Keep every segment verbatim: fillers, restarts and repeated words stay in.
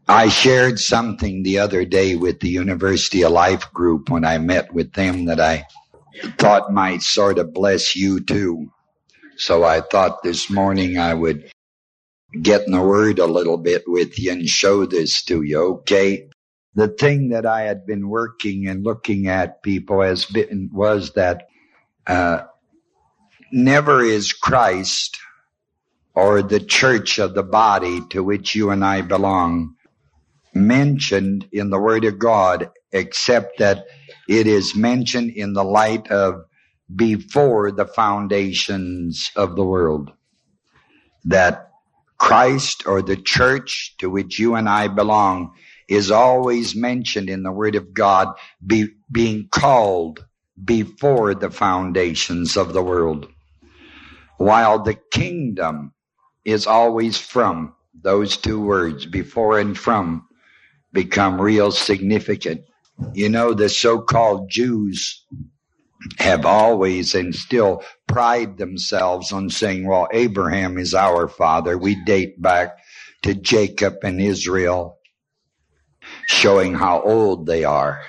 I shared something the other day with the University of Life group when I met with them that I thought might sort of bless you too. So I thought this morning I would get in the Word a little bit with you and show this to you, okay? The thing that I had been working and looking at, people, has been was that uh, never is Christ or the church of the body to which you and I belong mentioned in the Word of God, except that it is mentioned in the light of before the foundations of the world. That Christ or the church to which you and I belong is always mentioned in the Word of God be, being called before the foundations of the world, while the kingdom is always from. Those two words, before and from, become real significant. You know, the so-called Jews have always and still pride themselves on saying, well, Abraham is our father. We date back to Jacob and Israel, showing how old they are.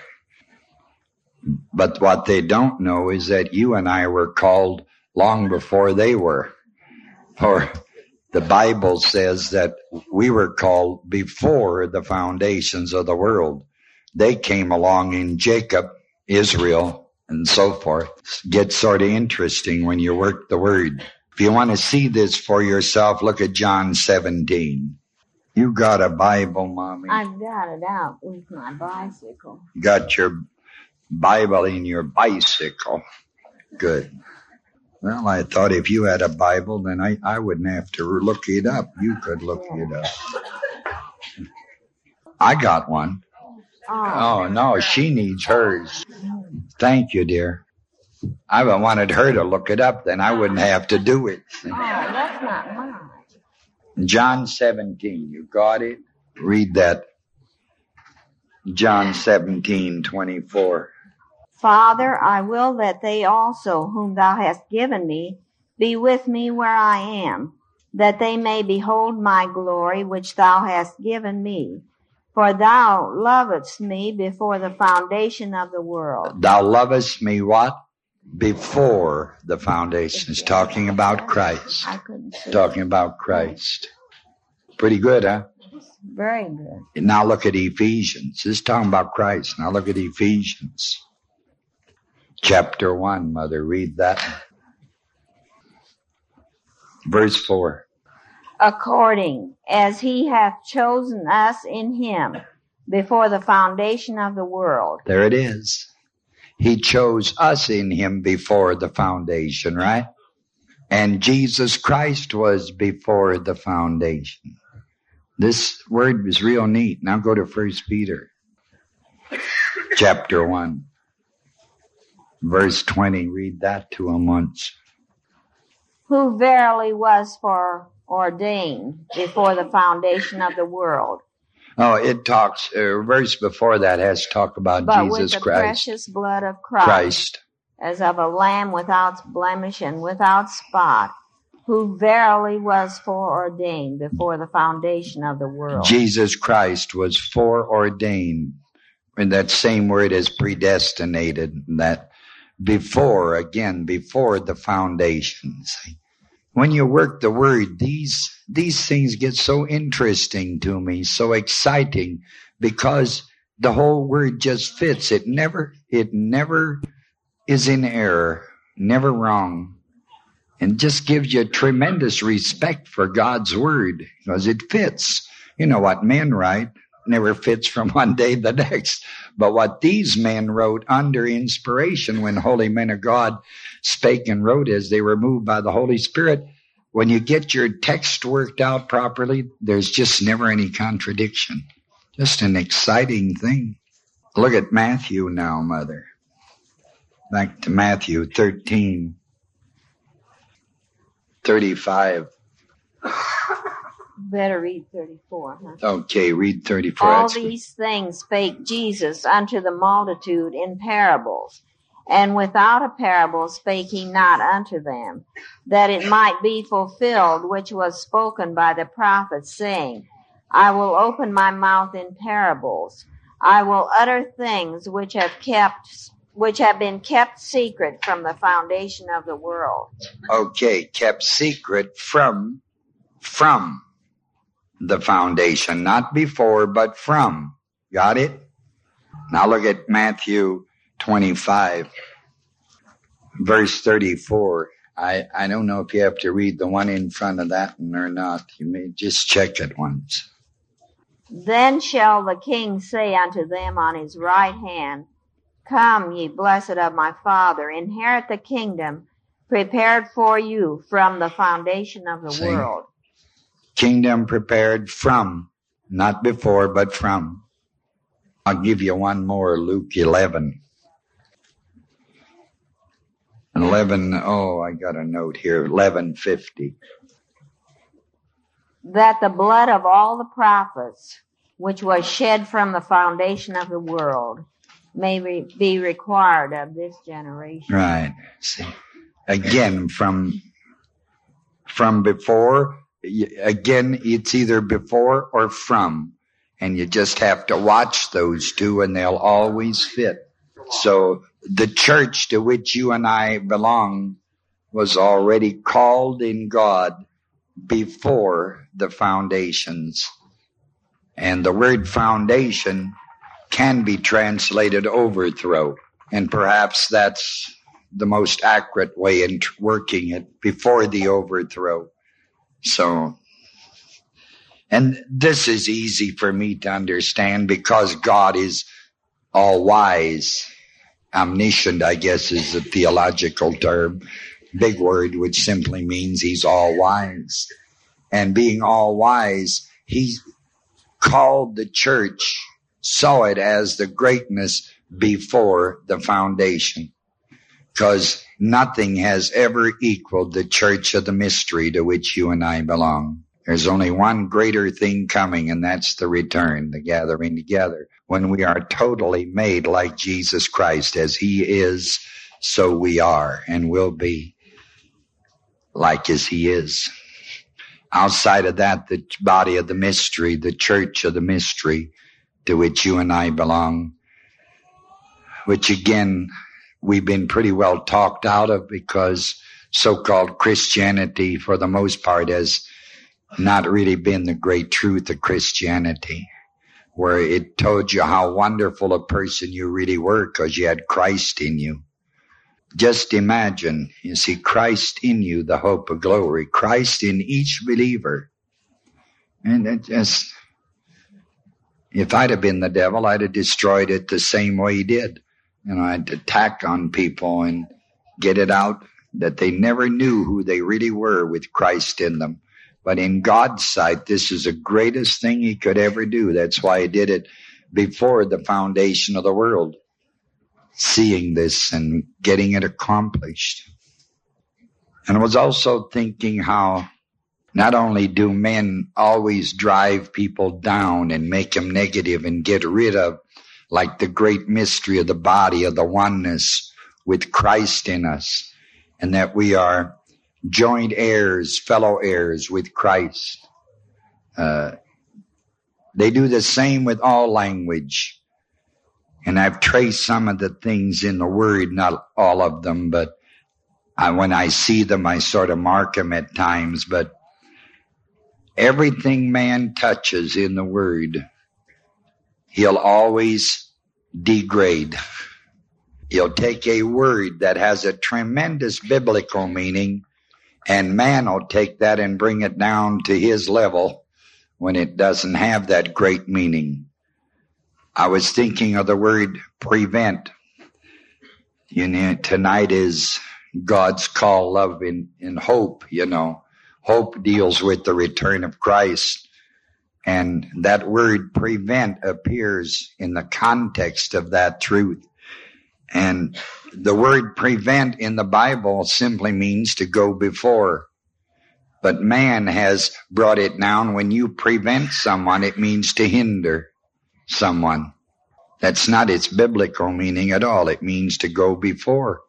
But what they don't know is that you and I were called long before they were. Or the Bible says that we were called before the foundations of the world. They came along in Jacob, Israel, and so forth. It gets sort of interesting when you work the Word. If you want to see this for yourself, look at John seventeen. You got a Bible, Mommy? I've got it out with my bicycle. Got your Bible in your bicycle. Good. Well, I thought if you had a Bible, then I, I wouldn't have to look it up. You could look yeah. it up. I got one. Oh, no, she needs hers. Thank you, dear. I wanted her to look it up, then I wouldn't have to do it. Oh, that's not mine. John seventeen, you got it? Read that. John seventeen, twenty-four. Father, I will that they also, whom thou hast given me, be with me where I am, that they may behold my glory which thou hast given me. For thou lovedst me before the foundation of the world. Thou lovest me what? Before the foundation. It's talking about Christ. I couldn't see. Talking about Christ. Pretty good, huh? Very good. Now look at Ephesians. This is talking about Christ. Now look at Ephesians. Chapter one, Mother, read that. Verse four. According as he hath chosen us in him before the foundation of the world. There it is. He chose us in him before the foundation, right? And Jesus Christ was before the foundation. This word was real neat. Now go to First Peter, chapter one. Verse twenty, read that to him once. Who verily was foreordained before the foundation of the world. Oh, it talks, a verse before that has talk about but Jesus with the Christ. Precious blood of Christ, Christ, as of a lamb without blemish and without spot, who verily was foreordained before the foundation of the world. Jesus Christ was foreordained. And that same word is predestinated, that before, again, before the foundations. When you work the Word, these these things get so interesting to me, so exciting, because the whole Word just fits. It never, it never is in error, never wrong, and just gives you tremendous respect for God's Word, because it fits. You know what men write never fits from one day to the next. But what these men wrote under inspiration, when holy men of God spake and wrote as they were moved by the Holy Spirit, when you get your text worked out properly, there's just never any contradiction. Just an exciting thing. Look at Matthew now, Mother. Back to Matthew thirteen, thirty-five. Better read thirty-four, huh? Okay, read thirty-four. All That's these things spake Jesus unto the multitude in parables, and without a parable spake he not unto them, that it might be fulfilled which was spoken by the prophet, saying, I will open my mouth in parables. I will utter things which have kept, which have been kept secret from the foundation of the world. Okay, kept secret from, from the foundation, not before, but from. Got it? Now look at Matthew twenty-five, verse thirty-four. I, I don't know if you have to read the one in front of that one or not. You may just check it once. Then shall the king say unto them on his right hand, Come, ye blessed of my Father, inherit the kingdom prepared for you from the foundation of the See? world. Kingdom prepared from, not before, but from. I'll give you one more, Luke eleven. eleven, oh, I got a note here, eleven fifty. That the blood of all the prophets, which was shed from the foundation of the world, may re- be required of this generation. Right. See, again, from from before, again, it's either before or from. And you just have to watch those two and they'll always fit. So the church to which you and I belong was already called in God before the foundations. And the word foundation can be translated overthrow. And perhaps that's the most accurate way in working it, before the overthrow. So, and this is easy for me to understand because God is all wise. Omniscient, I guess, is the theological term. Big word, which simply means he's all wise. And being all wise, he called the church, saw it as the greatness before the foundation. Because nothing has ever equaled the church of the mystery to which you and I belong. There's only one greater thing coming, and that's the return, the gathering together. When we are totally made like Jesus Christ, as he is, so we are, and will be like as he is. Outside of that, the body of the mystery, the church of the mystery to which you and I belong, which again, we've been pretty well talked out of because so-called Christianity, for the most part, has not really been the great truth of Christianity, where it told you how wonderful a person you really were because you had Christ in you. Just imagine, you see, Christ in you, the hope of glory, Christ in each believer. And it just, if I'd have been the devil, I'd have destroyed it the same way he did. You know, I'd attack on people and get it out that they never knew who they really were with Christ in them. But in God's sight, this is the greatest thing he could ever do. That's why he did it before the foundation of the world. Seeing this and getting it accomplished. And I was also thinking how not only do men always drive people down and make them negative and get rid of, like the great mystery of the body of the oneness with Christ in us, and that we are joint heirs, fellow heirs with Christ. Uh, they do the same with all language. And I've traced some of the things in the Word, not all of them, but I, when I see them, I sort of mark them at times. But everything man touches in the Word, he'll always degrade. He'll take a word that has a tremendous biblical meaning, and man will take that and bring it down to his level when it doesn't have that great meaning. I was thinking of the word prevent. You know, tonight is God's call, love, and, and hope, you know. Hope deals with the return of Christ. And that word prevent appears in the context of that truth. And the word prevent in the Bible simply means to go before. But man has brought it down. When you prevent someone, it means to hinder someone. That's not its biblical meaning at all. It means to go before.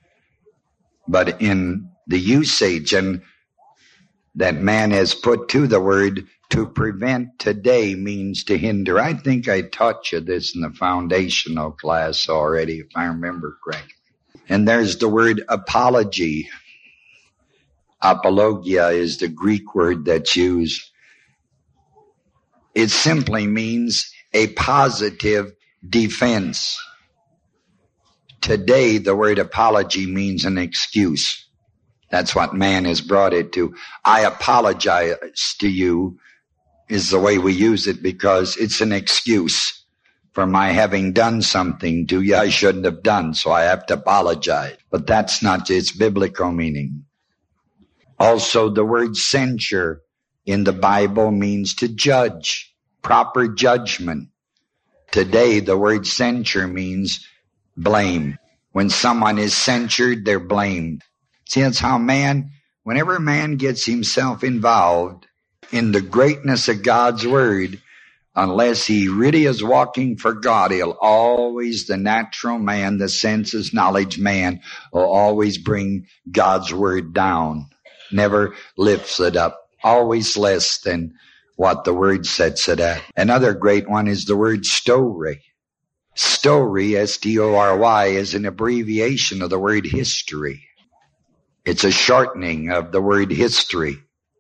But in the usage and that man has put to the word To prevent today means to hinder. I think I taught you this in the foundational class already, if I remember correctly. And there's the word apology. Apologia is the Greek word that's used. It simply means a positive defense. Today, the word apology means an excuse. That's what man has brought it to. I apologize to you is the way we use it because it's an excuse for my having done something to you I shouldn't have done, so I have to apologize. But that's not its biblical meaning. Also, the word censure in the Bible means to judge, proper judgment. Today, the word censure means blame. When someone is censured, they're blamed. See, that's how man, whenever man gets himself involved in the greatness of God's word, unless he really is walking for God, he'll always, the natural man, the senses, knowledge man, will always bring God's word down. Never lifts it up. Always less than what the word sets it at. Another great one is the word story. Story, S T O R Y, is an abbreviation of the word history. It's a shortening of the word history.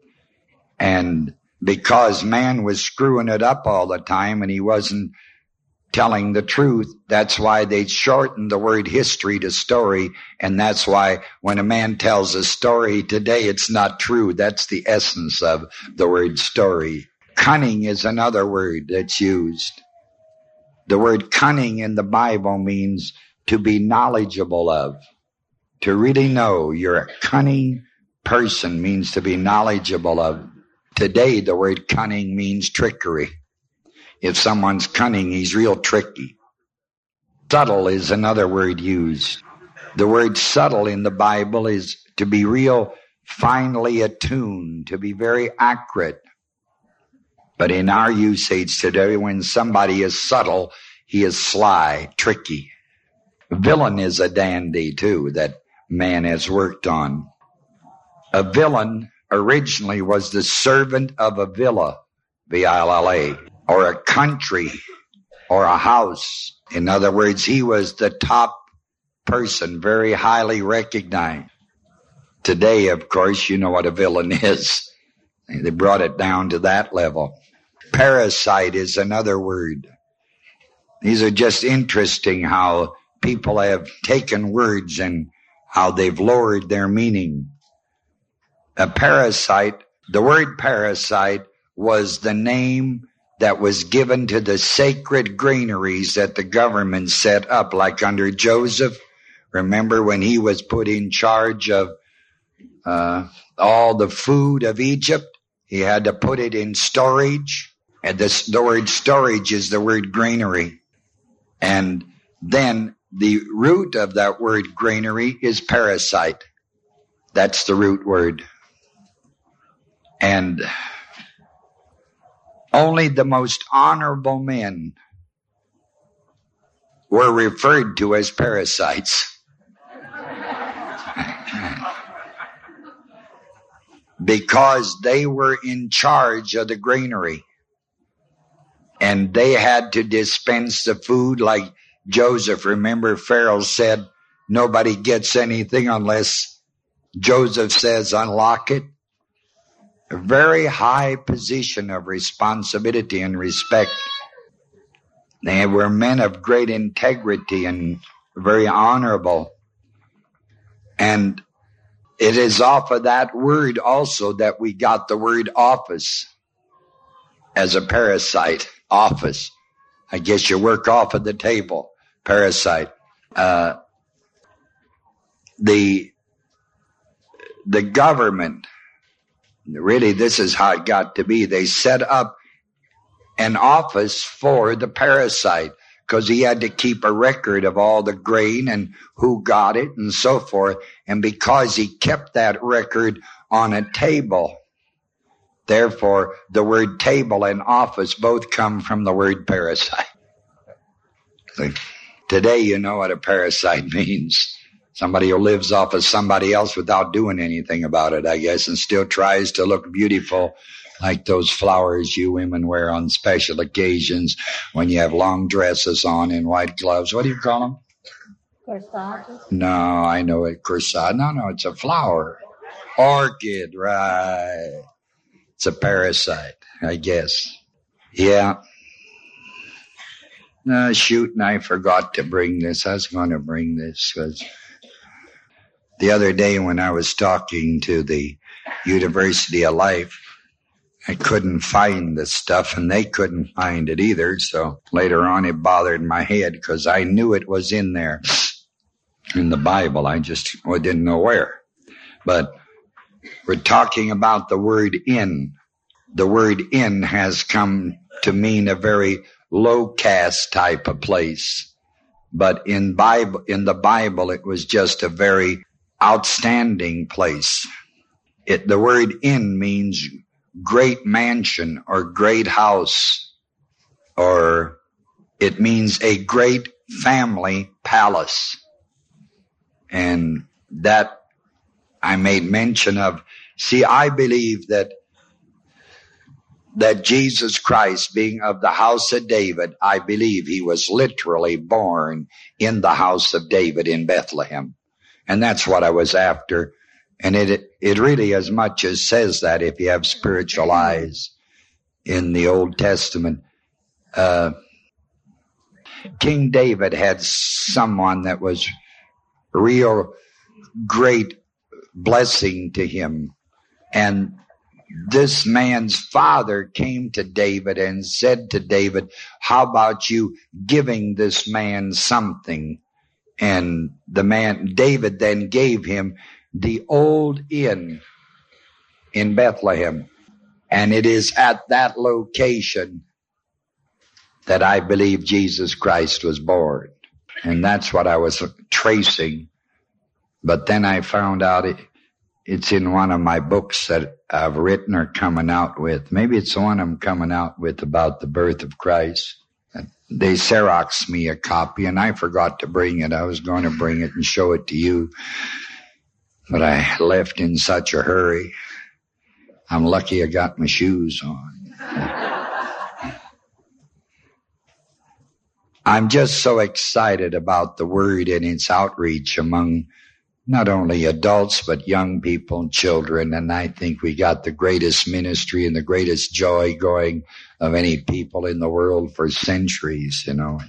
And because man was screwing it up all the time and he wasn't telling the truth, that's why they shortened the word history to story. And that's why when a man tells a story today, it's not true. That's the essence of the word story. Cunning is another word that's used. The word cunning in the Bible means to be knowledgeable of. To really know you're a cunning person means to be knowledgeable of. Today, the word cunning means trickery. If someone's cunning, he's real tricky. Subtle is another word used. The word subtle in the Bible is to be real finely attuned, to be very accurate. But in our usage today, when somebody is subtle, he is sly, tricky. Villain is a dandy, too, that man has worked on. A villain originally was the servant of a villa, V I L L A, or a country, or a house. In other words, he was the top person, very highly recognized. Today, of course, you know what a villain is. They brought it down to that level. Parasite is another word. These are just interesting how people have taken words and how they've lowered their meaning. A parasite, the word parasite was the name that was given to the sacred granaries that the government set up, like under Joseph. Remember when he was put in charge of uh, all the food of Egypt? He had to put it in storage. And this, the word storage is the word granary. And then the root of that word granary is parasite. That's the root word. And only the most honorable men were referred to as parasites. Because they were in charge of the granary. And they had to dispense the food like Joseph. Remember, Pharaoh said, nobody gets anything unless Joseph says, unlock it. A very high position of responsibility and respect. They were men of great integrity and very honorable. And it is off of that word also that we got the word office as a parasite. Office. I guess you work off of the table. Parasite. Uh, the, the government, really this is how it got to be. They set up an office for the parasite because he had to keep a record of all the grain and who got it and so forth. And because he kept that record on a table, therefore, the word table and office both come from the word parasite. Today, you know what a parasite means. It's Somebody who lives off of somebody else without doing anything about it, I guess, and still tries to look beautiful like those flowers you women wear on special occasions when you have long dresses on and white gloves. What do you call them? Corsage? No, I know it. Corsage. No, no, it's a flower. Orchid, right. It's a parasite, I guess. Yeah. Uh, shoot, and I forgot to bring this. I was going to bring this because the other day when I was talking to the University of Life, I couldn't find the stuff, and they couldn't find it either. So later on, it bothered my head because I knew it was in there in the Bible. I just well, didn't know where. But we're talking about the word in. The word in has come to mean a very low caste type of place. But in Bible, in the Bible, it was just a very outstanding place. It, the word in means great mansion or great house, or it means a great family palace. And that I made mention of. See, I believe that that Jesus Christ, being of the house of David, I believe he was literally born in the house of David in Bethlehem. And that's what I was after. And it it really as much as says that if you have spiritual eyes in the Old Testament. Uh, King David had someone that was real great blessing to him. And this man's father came to David and said to David, how about you giving this man something? And the man, David then gave him the old inn in Bethlehem. And it is at that location that I believe Jesus Christ was born. And that's what I was tracing. But then I found out it, it's in one of my books that I've written or coming out with. Maybe it's the one I'm coming out with about the birth of Christ. They Xeroxed me a copy, and I forgot to bring it. I was going to bring it and show it to you, but I left in such a hurry. I'm lucky I got my shoes on. I'm just so excited about the word and its outreach among not only adults, but young people and children. And I think we got the greatest ministry and the greatest joy going of any people in the world for centuries, you know.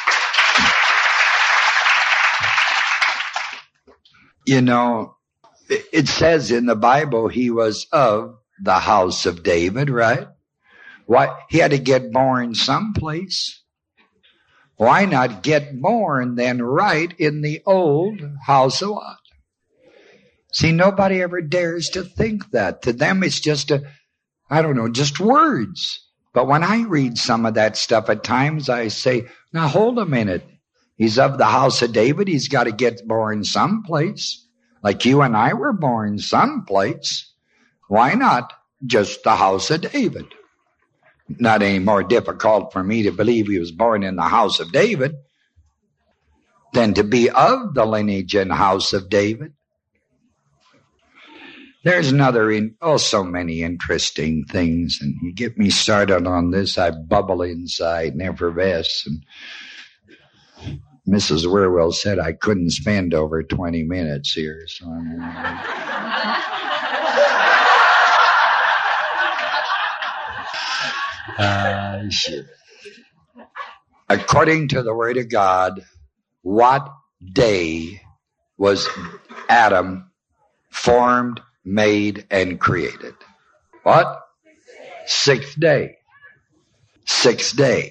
You know, it says in the Bible he was of the house of David, right? Why? He had to get born someplace. Why not get born then right in the old house of God? See, nobody ever dares to think that. To them, it's just a, I don't know, just words. But when I read some of that stuff at times, I say, now hold a minute. He's of the house of David. He's got to get born someplace. Like you and I were born someplace. Why not just the house of David? Not any more difficult for me to believe he was born in the house of David than to be of the lineage and house of David. There's another, in, oh, so many interesting things. And you get me started on this, I bubble inside and effervesce. And Missus Wierwille said I couldn't spend over twenty minutes here. So I'm... uh, shit. According to the Word of God, what day was Adam formed, made, and created? What? Sixth day. Sixth day.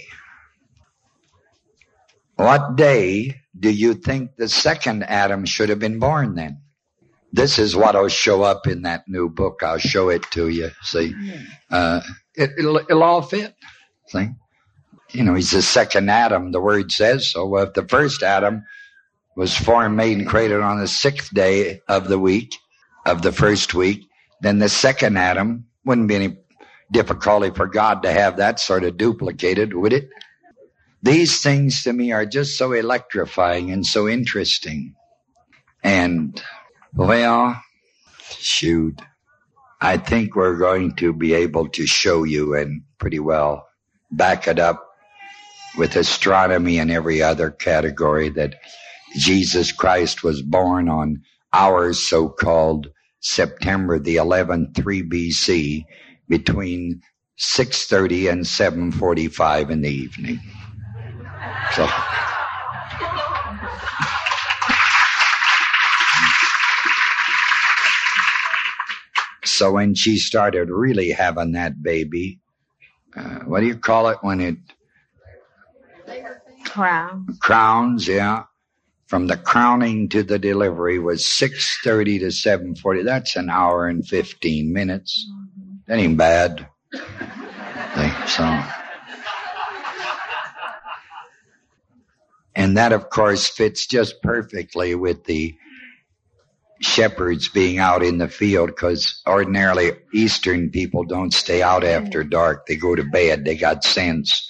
What day do you think the second Adam should have been born then? This is what will show up in that new book. I'll show it to you. See, uh, it, it'll, it'll all fit. See, you know, he's the second Adam. The word says so. Well, if the first Adam was formed, made, and created on the sixth day of the week, of the first week, then the second Adam wouldn't be any difficulty for God to have that sort of duplicated, would it? These things to me are just so electrifying and so interesting. And, well, shoot, I think we're going to be able to show you and pretty well back it up with astronomy and every other category that Jesus Christ was born on our so-called September the eleventh, three B C, between six thirty and seven forty-five in the evening. So, so when she started really having that baby, uh, what do you call it when it... Crown. Crowns, yeah. From the crowning to the delivery was six thirty to seven forty. That's an hour and fifteen minutes. That ain't bad. So, and that, of course, fits just perfectly with the shepherds being out in the field, because ordinarily Eastern people don't stay out after dark. They go to bed. They got sense.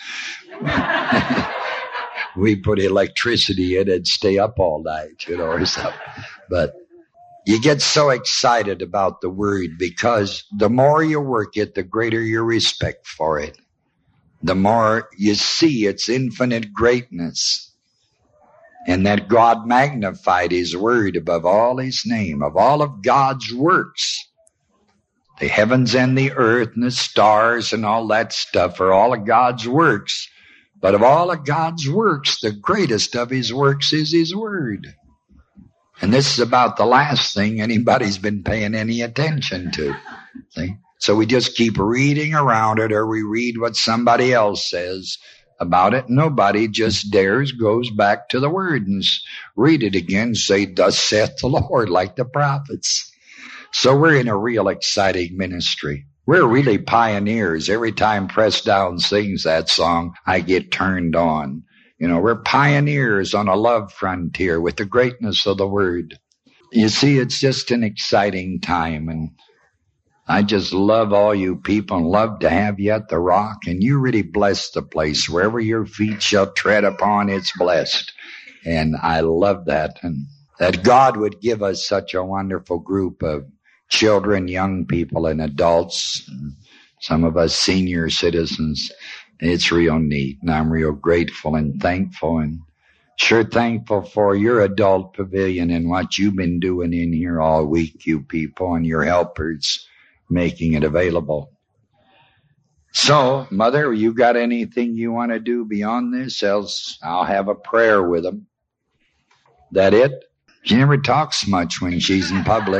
We put electricity in and stay up all night, you know, or something. But you get so excited about the word because the more you work it, the greater your respect for it. The more you see its infinite greatness, and that God magnified his word above all his name, of all of God's works. The heavens and the earth and the stars and all that stuff are all of God's works. But of all of God's works, the greatest of his works is his word. And this is about the last thing anybody's been paying any attention to. See? So we just keep reading around it, or we read what somebody else says about it. Nobody just dares goes back to the word and read it again, say, thus saith the Lord, like the prophets. So we're in a real exciting ministry. We're really pioneers. Every time Press Down sings that song, I get turned on. You know, we're pioneers on a love frontier with the greatness of the word. You see, it's just an exciting time, and I just love all you people and love to have you at the Rock, and you really bless the place. Wherever your feet shall tread upon, it's blessed. And I love that, and that God would give us such a wonderful group of children, young people, and adults, and some of us senior citizens. It's real neat, and I'm real grateful and thankful, and sure thankful for your adult pavilion and what you've been doing in here all week, you people, and your helpers making it available. So, Mother, you got anything you want to do beyond this? Else I'll have a prayer with them. That it? She never talks much when she's in public.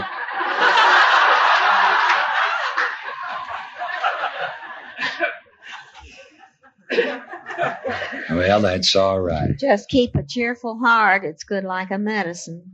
Well, that's all right. Just keep a cheerful heart. It's good like a medicine.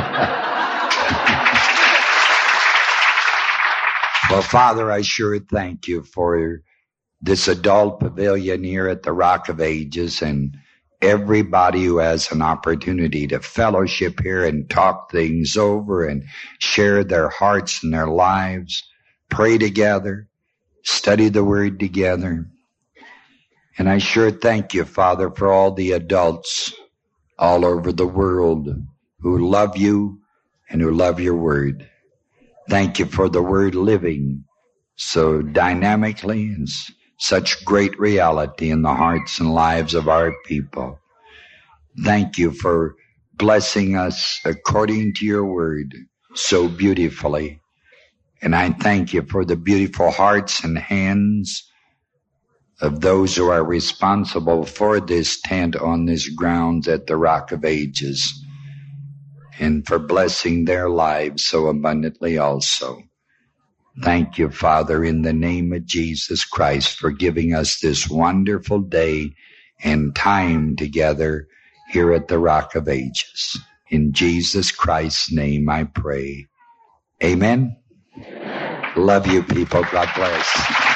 Well, Father, I sure thank you for this adult pavilion here at the Rock of Ages, and everybody who has an opportunity to fellowship here and talk things over and share their hearts and their lives, pray together, study the Word together. And I sure thank you, Father, for all the adults all over the world who love you and who love your Word. Thank you for the Word living so dynamically and such great reality in the hearts and lives of our people. Thank you for blessing us according to your Word so beautifully. And I thank you for the beautiful hearts and hands of those who are responsible for this tent on this grounds at the Rock of Ages, and for blessing their lives so abundantly also. Thank you, Father, in the name of Jesus Christ, for giving us this wonderful day and time together here at the Rock of Ages. In Jesus Christ's name I pray. Amen. Amen. Love you people. God bless.